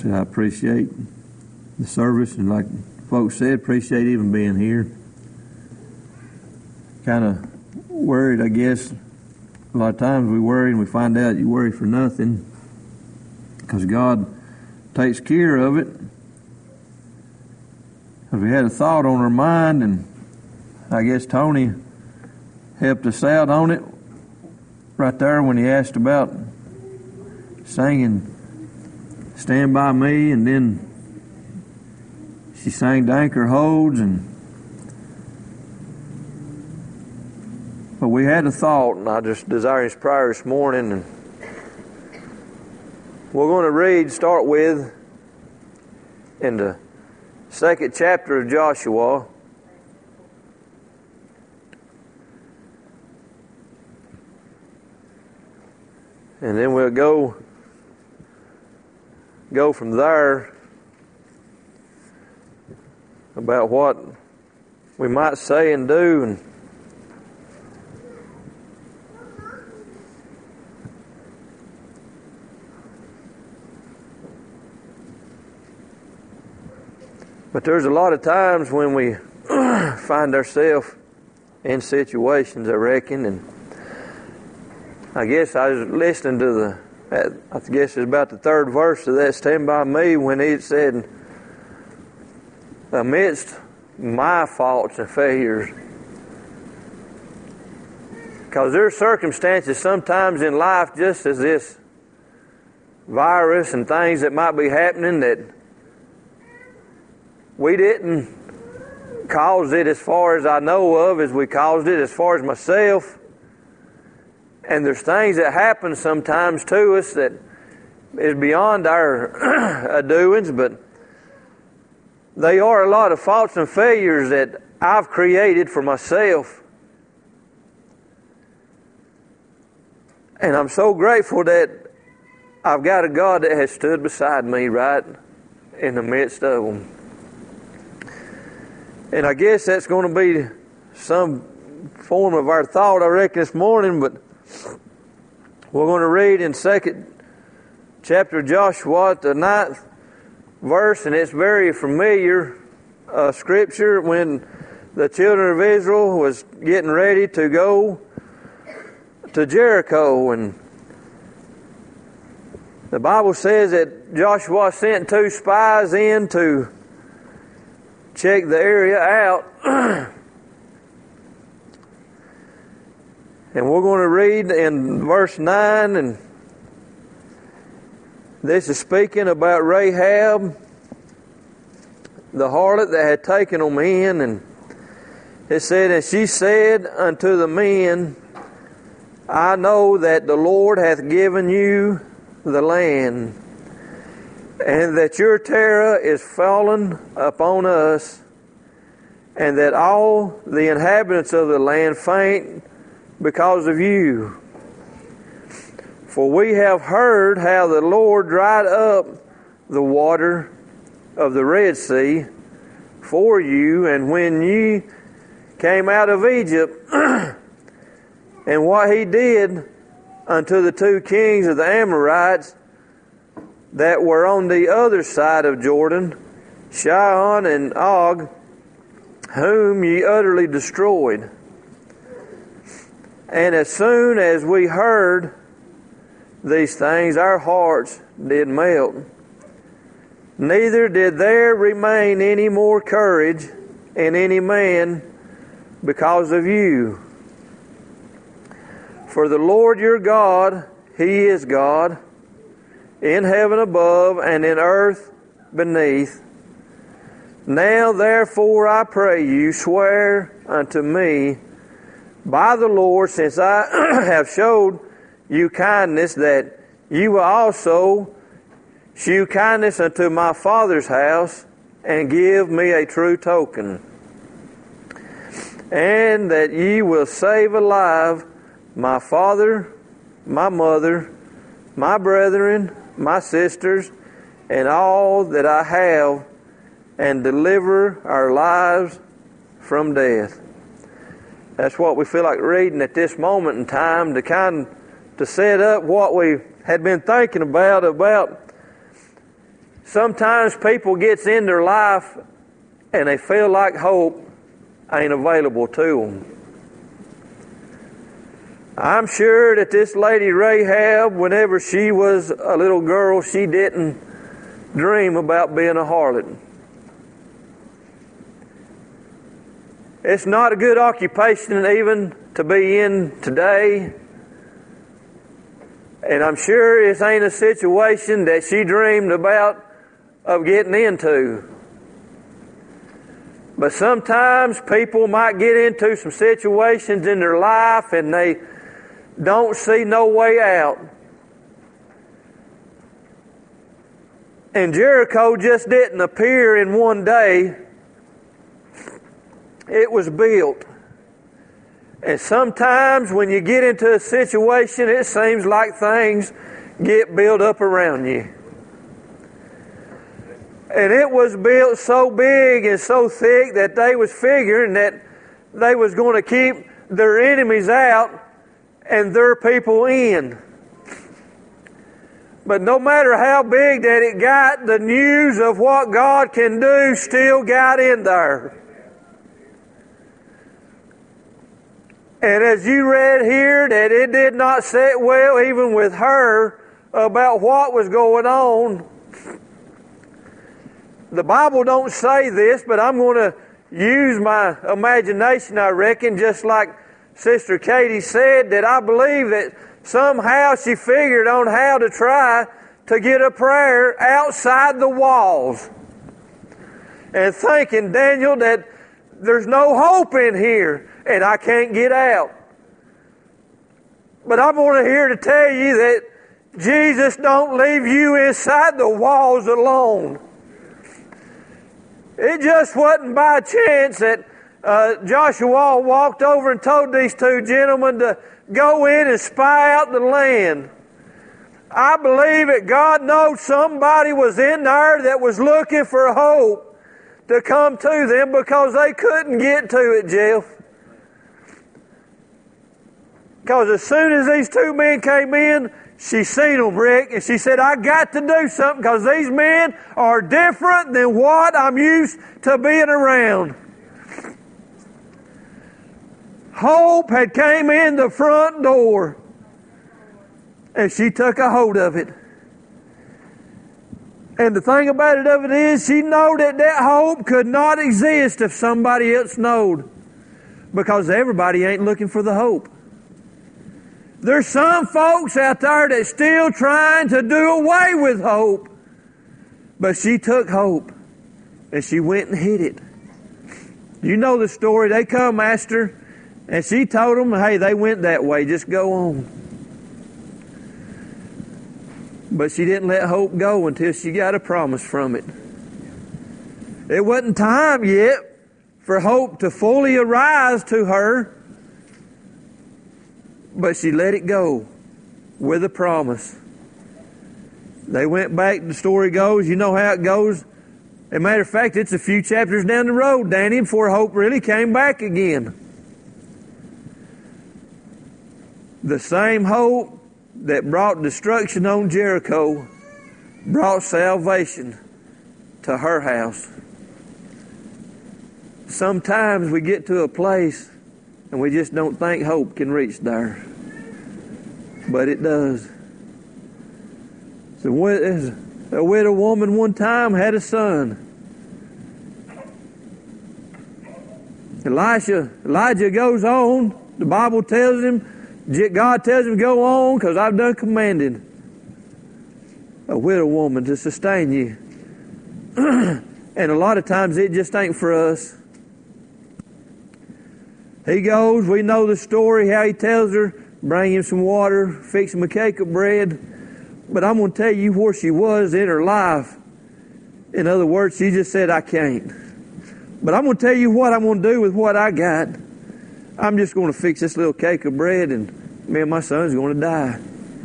said, I appreciate the service, and like folks said, appreciate even being here. Kind of worried, I guess. A lot of times we worry and we find out you worry for nothing, because God takes care of it. Because we had a thought on our mind, and I guess Tony helped us out on it right there when he asked about singing Stand By Me, and then she sang The Anchor Holds, but we had a thought, and I just desire His prayer this morning, and we're going to start with in the 2nd chapter of Joshua. And then we'll go from there about what we might say and do. But there's a lot of times when we find ourselves in situations, I reckon, and I guess I was listening to I guess it's about the 3rd verse of that Stand By Me, when it said, amidst my faults and failures. Because there are circumstances sometimes in life, just as this virus and things that might be happening, that we didn't cause it, as far as I know of, as we caused it as far as myself. And there's things that happen sometimes to us that is beyond our doings, but they are a lot of faults and failures that I've created for myself. And I'm so grateful that I've got a God that has stood beside me right in the midst of them. And I guess that's going to be some form of our thought, I reckon, this morning, but we're going to read in 2nd chapter of Joshua, the 9th verse, and it's very familiar scripture when the children of Israel was getting ready to go to Jericho. And the Bible says that Joshua sent 2 spies in to check the area out. And we're going to read in verse 9, and this is speaking about Rahab, the harlot that had taken them in. And it said, and she said unto the men, I know that the Lord hath given you the land, and that your terror is fallen upon us, and that all the inhabitants of the land faint because of you. For we have heard how the Lord dried up the water of the Red Sea for you, and when ye came out of Egypt, and what He did unto the 2 kings of the Amorites that were on the other side of Jordan, Sihon and Og, whom ye utterly destroyed. And as soon as we heard these things, our hearts did melt. Neither did there remain any more courage in any man because of you. For the Lord your God, He is God, in heaven above and in earth beneath. Now therefore I pray you, swear unto me by the Lord, since I have showed you kindness, that you will also shew kindness unto my father's house, and give me a true token, and that ye will save alive my father, my mother, my brethren, my sisters, and all that I have, and deliver our lives from death. That's what we feel like reading at this moment in time, to set up what we had been thinking about sometimes people gets in their life and they feel like hope ain't available to them. I'm sure that this lady Rahab, whenever she was a little girl, she didn't dream about being a harlot. It's not a good occupation even to be in today. And I'm sure it ain't a situation that she dreamed about of getting into. But sometimes people might get into some situations in their life and they don't see no way out. And Jericho just didn't appear in one day. It was built. And sometimes when you get into a situation, it seems like things get built up around you. And it was built so big and so thick that they was figuring that they was going to keep their enemies out and their people in. But no matter how big that it got, the news of what God can do still got in there. And as you read here, that it did not sit well even with her about what was going on. The Bible don't say this, but I'm going to use my imagination, I reckon, just like Sister Katie said, that I believe that somehow she figured on how to try to get a prayer outside the walls. And thinking, Daniel, that there's no hope in here and I can't get out. But I'm going to here to tell you that Jesus don't leave you inside the walls alone. It just wasn't by chance that Joshua walked over and told these two gentlemen to go in and spy out the land. I believe that God knows somebody was in there that was looking for hope to come to them because they couldn't get to it, Jeff. Because as soon as these two men came in, she seen them, Rick, and she said, I got to do something because these men are different than what I'm used to being around. Hope had came in the front door, and she took a hold of it. And the thing about it is, she knew that that hope could not exist if somebody else knowed, because everybody ain't looking for the hope. There's some folks out there that's still trying to do away with hope. But she took hope and she went and hid it. You know the story. They come asked her and she told them, hey, they went that way. Just go on. But she didn't let hope go until she got a promise from it. It wasn't time yet for hope to fully arise to her. But she let it go with a promise. They went back, the story goes, you know how it goes. As a matter of fact, it's a few chapters down the road, Danny, before hope really came back again. The same hope that brought destruction on Jericho brought salvation to her house. Sometimes we get to a place and we just don't think hope can reach there. But it does. So a widow woman one time had a son. Elijah goes on. The Bible tells him, God tells him, go on because I've done commanded a widow woman to sustain you. And a lot of times it just ain't for us. He goes, we know the story, how he tells her, bring him some water, fix him a cake of bread. But I'm going to tell you where she was in her life. In other words, she just said, I can't. But I'm going to tell you what I'm going to do with what I got. I'm just going to fix this little cake of bread and me and my son's going to die.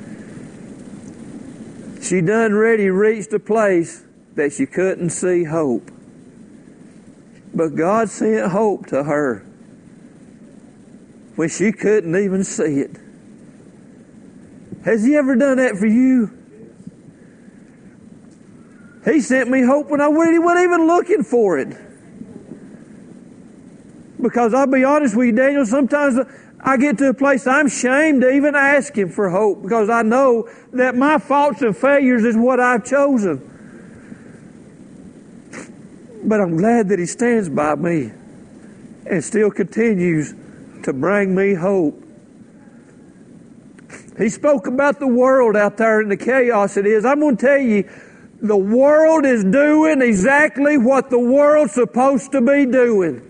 She done already reached a place that she couldn't see hope. But God sent hope to her when she couldn't even see it. Has He ever done that for you? He sent me hope when I wasn't even looking for it. Because I'll be honest with you, Daniel, sometimes I get to a place I'm ashamed to even ask Him for hope, because I know that my faults and failures is what I've chosen. But I'm glad that He stands by me and still continues to bring me hope. He spoke about the world out there and the chaos it is. I'm going to tell you, the world is doing exactly what the world's supposed to be doing.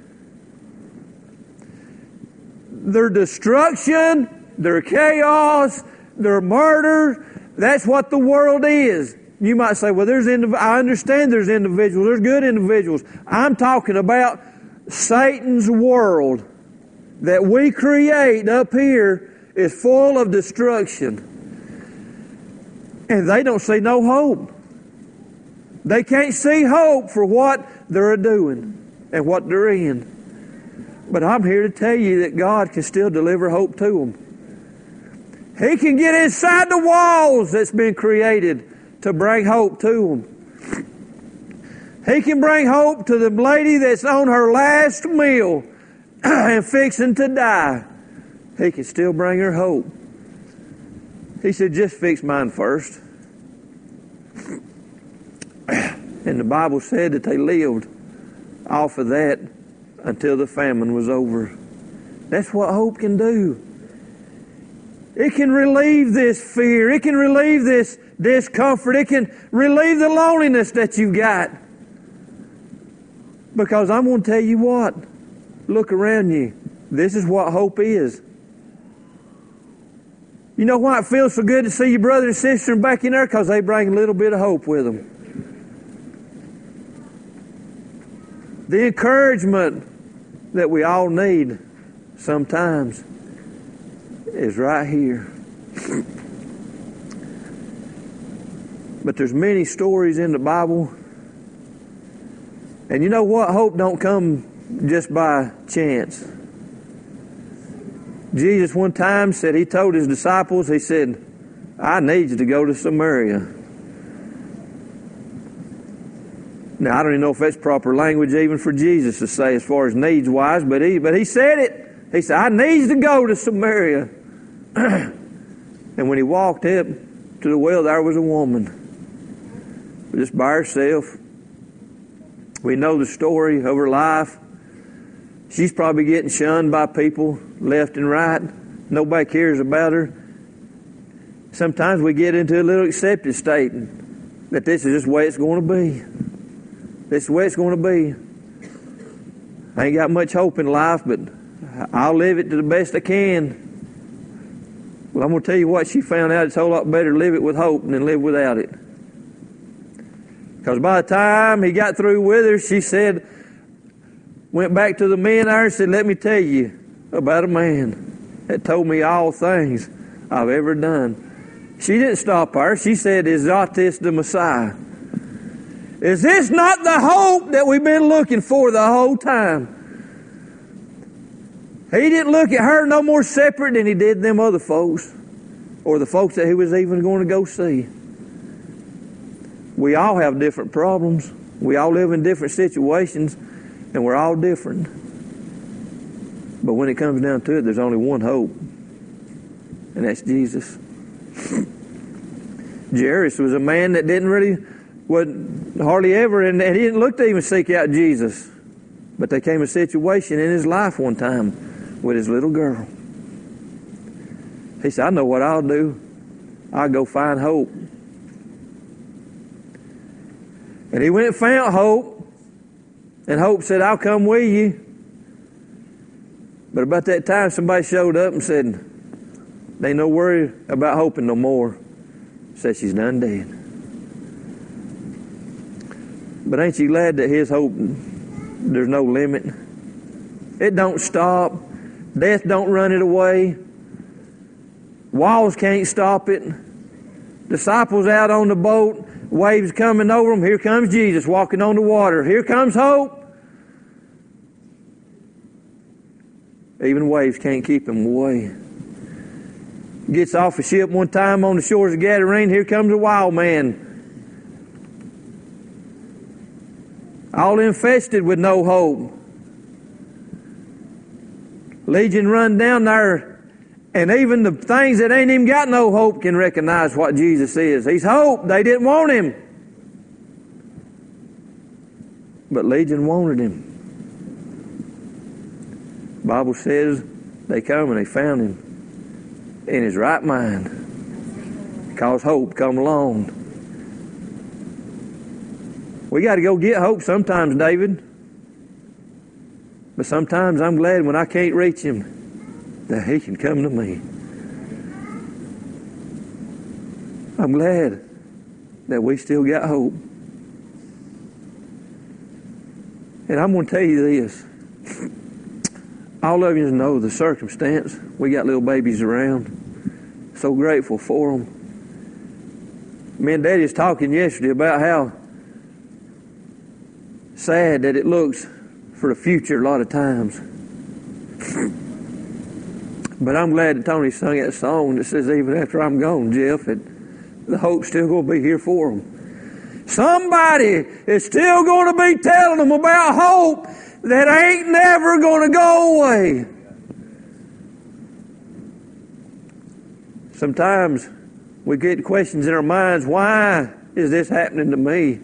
Their destruction, their chaos, their murder, that's what the world is. You might say, well, I understand there's individuals, there's good individuals. I'm talking about Satan's world that we create up here is full of destruction. And they don't see no hope. They can't see hope for what they're doing and what they're in. But I'm here to tell you that God can still deliver hope to them. He can get inside the walls that's been created to bring hope to them. He can bring hope to the lady that's on her last meal and fixing to die. He can still bring her hope. He said, just fix mine first. And the Bible said that they lived off of that until the famine was over. That's what hope can do. It can relieve this fear. It can relieve this discomfort. It can relieve the loneliness that you got. Because I'm going to tell you what. Look around you. This is what hope is. You know why it feels so good to see your brother and sister back in there? Because they bring a little bit of hope with them. The encouragement that we all need sometimes is right here. But there's many stories in the Bible. And you know what? Hope don't come just by chance. Jesus one time said, He told His disciples, He said, I need you to go to Samaria. Now, I don't even know if that's proper language even for Jesus to say as far as needs-wise, but he said it. He said, I need you to go to Samaria. And when He walked up to the well, there was a woman just by herself. We know the story of her life. She's probably getting shunned by people left and right. Nobody cares about her. Sometimes we get into a little accepted state that this is just the way it's going to be. This is the way it's going to be. I ain't got much hope in life, but I'll live it to the best I can. Well, I'm going to tell you what, she found out it's a whole lot better to live it with hope than live without it. Because by the time he got through with her, she said, went back to the men there and said, let me tell you about a man that told me all things I've ever done. She didn't stop her. She said, is not this the Messiah? Is this not the hope that we've been looking for the whole time? He didn't look at her no more separate than He did them other folks, or the folks that He was even going to go see. We all have different problems. We all live in different situations, and we're all different. But when it comes down to it, there's only one hope, and that's Jesus. Jairus was a man that wasn't hardly ever, and he didn't look to even seek out Jesus. But there came a situation in his life one time with his little girl. He said, I know what I'll do. I'll go find hope. And he went and found Hope. And Hope said, I'll come with you. But about that time, somebody showed up and said, they ain't no worry about hoping no more. Said she's done dead. But ain't you glad that His hope, there's no limit? It don't stop. Death don't run it away. Walls can't stop it. Disciples out on the boat, waves coming over them. Here comes Jesus walking on the water. Here comes hope. Even waves can't keep Him away. Gets off a ship one time on the shores of Gadarene. Here comes a wild man. all infested with no hope. Legion run down there, and even the things that ain't even got no hope can recognize what Jesus is. He's hope. They didn't want him. But Legion wanted him. The Bible says they come and they found him in his right mind because hope come along. We got to go get hope sometimes, David. But sometimes I'm glad when I can't reach him that he can come to me. I'm glad that we still got hope. And I'm going to tell you this. All of you know the circumstance. We got little babies around. So grateful for them. Me and Daddy was talking yesterday about how sad that it looks for the future a lot of times. But I'm glad that Tony sung that song that says, even after I'm gone, Jeff, the hope's still going to be here for them. Somebody is still going to be telling them about hope that ain't never going to go away. Sometimes we get questions in our minds, why is this happening to me?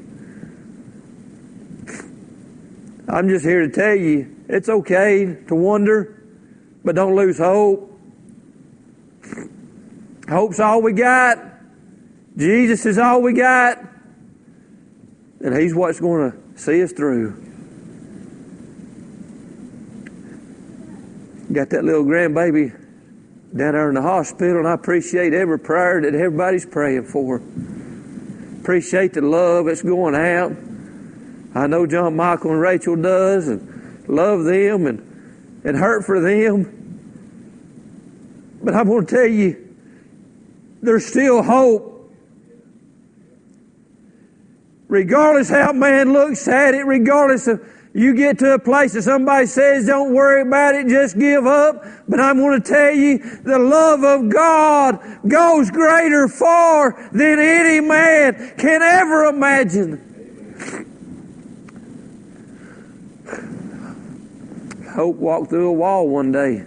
I'm just here to tell you, it's okay to wonder, but don't lose hope. Hope's all we got. Jesus is all we got. And He's what's going to see us through. Got that little grandbaby down there in the hospital, and I appreciate every prayer that everybody's praying for. Appreciate the love that's going out. I know John Michael and Rachel does, and love them and hurt for them. But I'm going to tell you, there's still hope. Regardless how man looks at it, regardless of you get to a place that somebody says, don't worry about it, just give up. But I'm going to tell you, the love of God goes greater far than any man can ever imagine. Hope walked through a wall one day.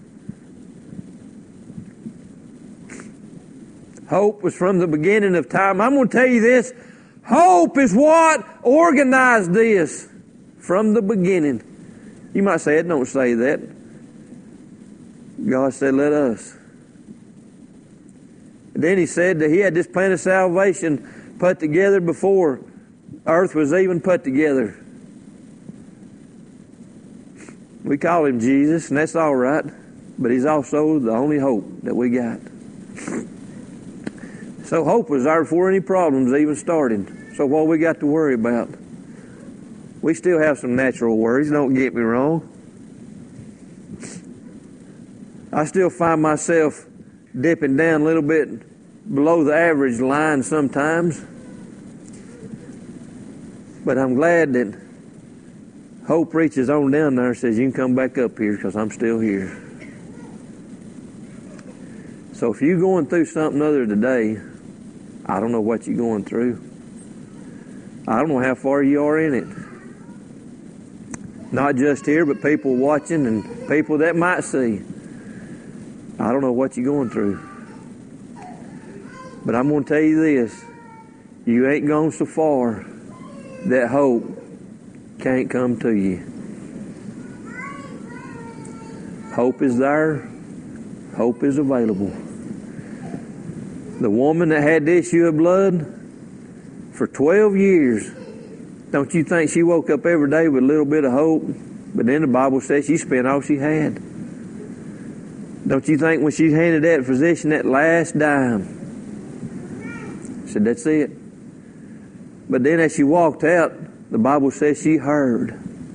Hope was from the beginning of time. I'm going to tell you this. Hope is what organized this from the beginning. You might say, it don't say that. God said, let us. And then He said that He had this plan of salvation put together before earth was even put together. We call Him Jesus, and that's all right. But He's also the only hope that we got. So hope was there before any problems even started. So what we got to worry about? We still have some natural worries, don't get me wrong. I still find myself dipping down a little bit below the average line sometimes. But I'm glad that hope reaches on down there and says, you can come back up here because I'm still here. So if you're going through something other today, I don't know what you're going through. I don't know how far you are in it. Not just here, but people watching and people that might see. I don't know what you're going through. But I'm going to tell you this. You ain't gone so far that hope can't come to you. Hope is there. Hope is available. The woman that had the issue of blood for 12 years, don't you think she woke up every day with a little bit of hope? But then the Bible says she spent all she had. Don't you think when she handed that physician that last dime, said, that's it. But then as she walked out, the Bible says she heard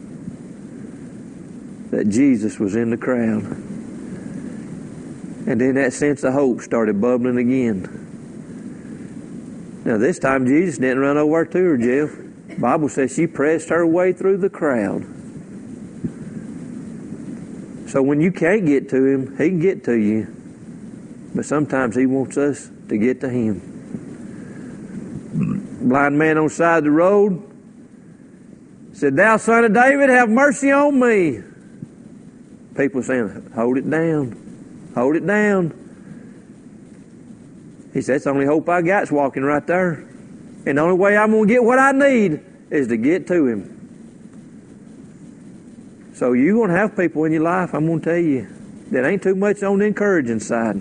that Jesus was in the crowd. And then that sense of hope started bubbling again. Now this time Jesus didn't run over to her, Jeff. The Bible says she pressed her way through the crowd. So when you can't get to Him, He can get to you. But sometimes He wants us to get to Him. Blind man on the side of the road Said, "Thou son of David, have mercy on me." People saying, "Hold it down. Hold it down." He said, "That's the only hope I got is walking right there. And the only way I'm going to get what I need is to get to Him." So you're going to have people in your life, I'm going to tell you, that ain't too much on the encouraging side.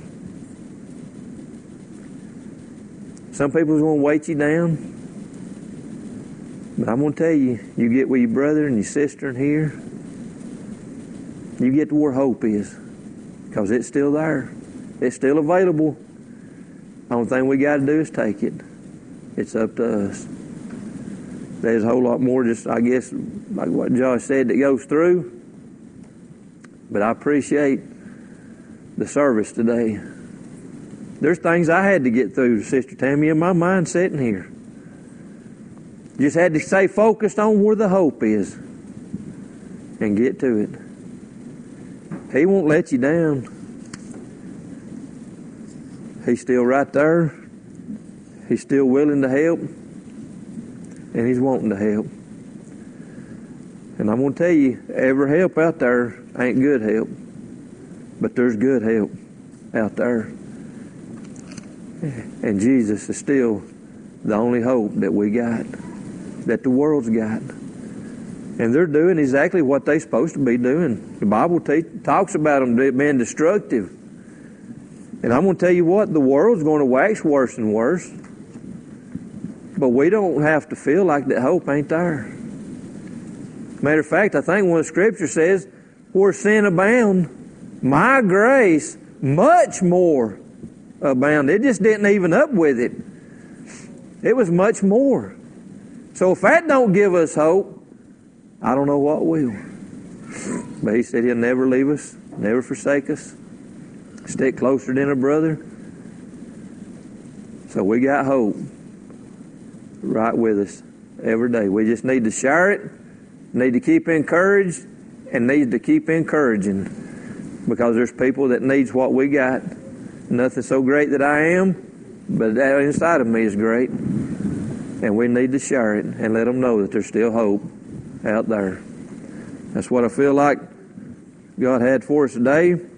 Some people's going to weight you down. But I'm going to tell you, you get with your brother and your sister in here, you get to where hope is. Because it's still there. It's still available. The only thing we got to do is take it. It's up to us. There's a whole lot more, just I guess, like what Josh said, that goes through. But I appreciate the service today. There's things I had to get through, Sister Tammy, in my mind sitting here. Just had to stay focused on where the hope is and get to it. He won't let you down. He's still right there. He's still willing to help. And He's wanting to help. And I'm going to tell you, every help out there ain't good help. But there's good help out there. And Jesus is still the only hope that we got, that the world's got. And they're doing exactly what they're supposed to be doing. The Bible talks about them being destructive. And I'm going to tell you what, the world's going to wax worse and worse. But we don't have to feel like that hope ain't there. Matter of fact, I think one of the scriptures says, where sin abound, my grace much more abound. It just didn't even up with it. It was much more. So if that don't give us hope, I don't know what will. But He said He'll never leave us, never forsake us, stick closer than a brother. So we got hope right with us every day. We just need to share it, need to keep encouraged, and need to keep encouraging, because there's people that needs what we got. Nothing so great that I am, but that inside of me is great. And we need to share it and let them know that there's still hope out there. That's what I feel like God had for us today.